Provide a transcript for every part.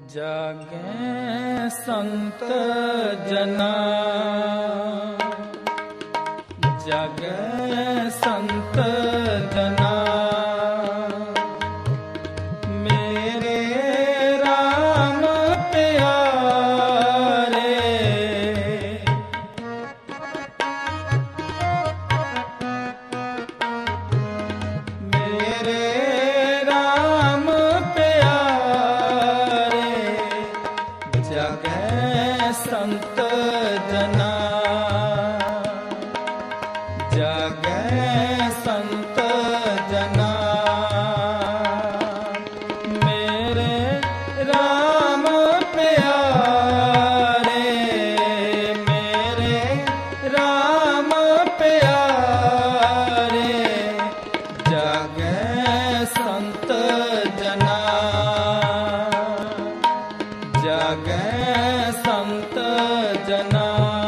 जागे संत जना, जागे संत जना, मेरे राम प्यारे। मेरे राम प्यारे, जागे संत जना, जागे संत जना, मेरे राम प्यारे, मेरे राम प्यारे, जागे संत जना, जागे संत जना।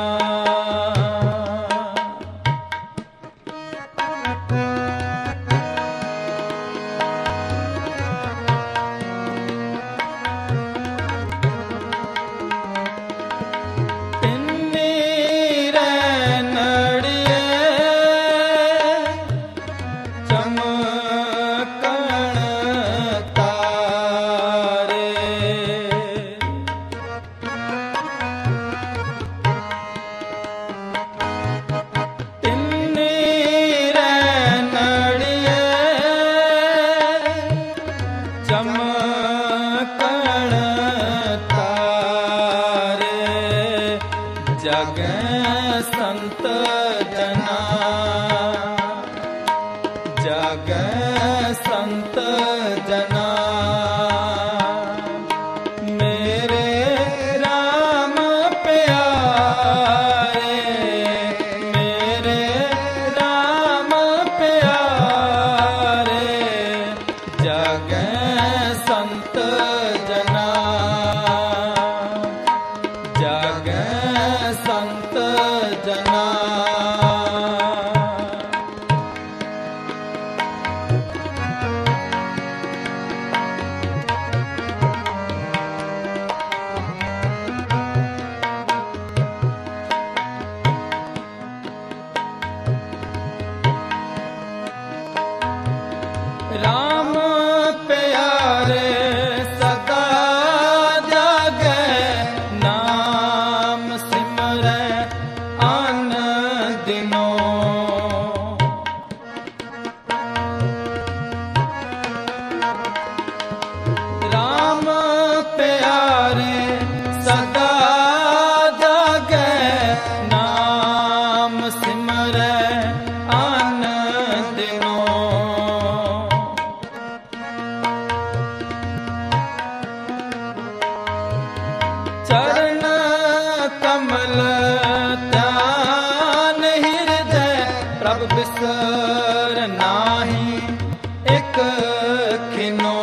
जागे संत जना, जागे संत जना, मेरे राम प्यारे, मेरे राम प्यारे, जागे संत जना, जागे संत जना। राम प्यारे सदा जागे, नाम सिमरे आन दिनों। राम प्यारे सदा जागे, नाम सिमरे आन दिनों। चरण कमल ध्यान हृदय, प्रभु बिसर नाही एक खिनो।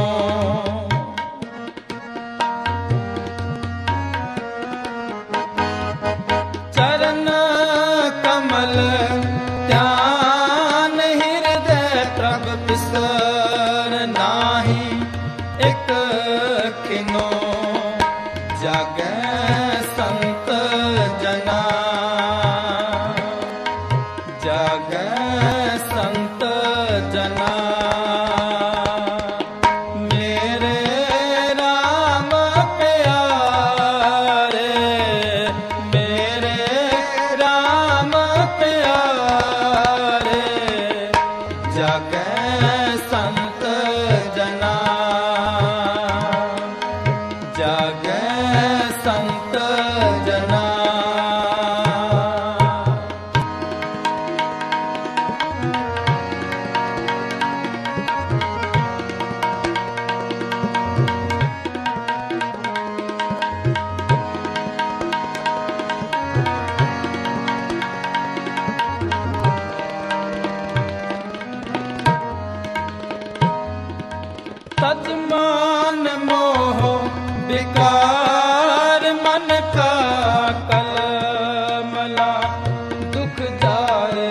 चरण कमल ध्यान हृदय, प्रभु बिसर नाही एक खिनो। जागे संत जना, जागे संत जना, मेरे राम प्यारे, मेरे राम प्यारे, जागे संत जना, जागे संत जना। तजमान मोह विकार मन का, कलमला दुख जाए।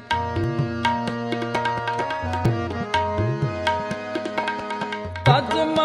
तज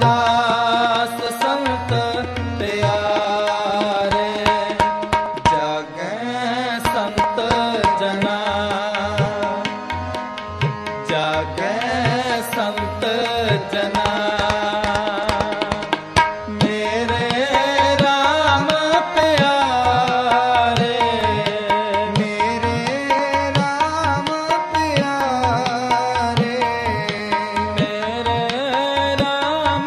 दास संत प्यारे जागे संत जना जागे संत जना मेरे राम प्यारे मेरे राम प्यारे मेरे राम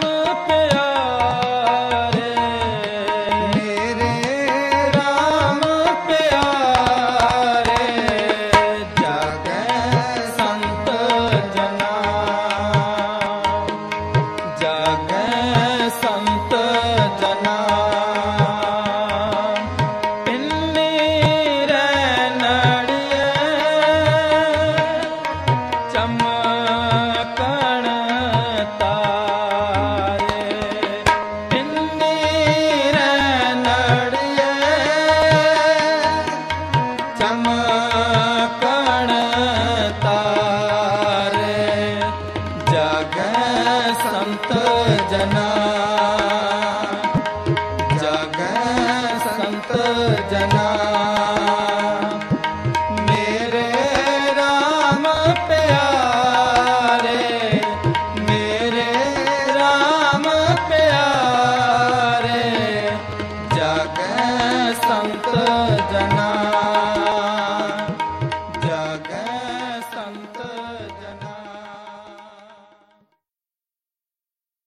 प्यारे मेरे राम प्यारे जागे संत जना जागे संत जना पिन्नी रे नड़िए चमकण तारे पिन्नी रे नड़िए चमकण तारे जागे संत जना जागे संत जना मेरे राम प्यारे मेरे राम प्यारे जागे संत जना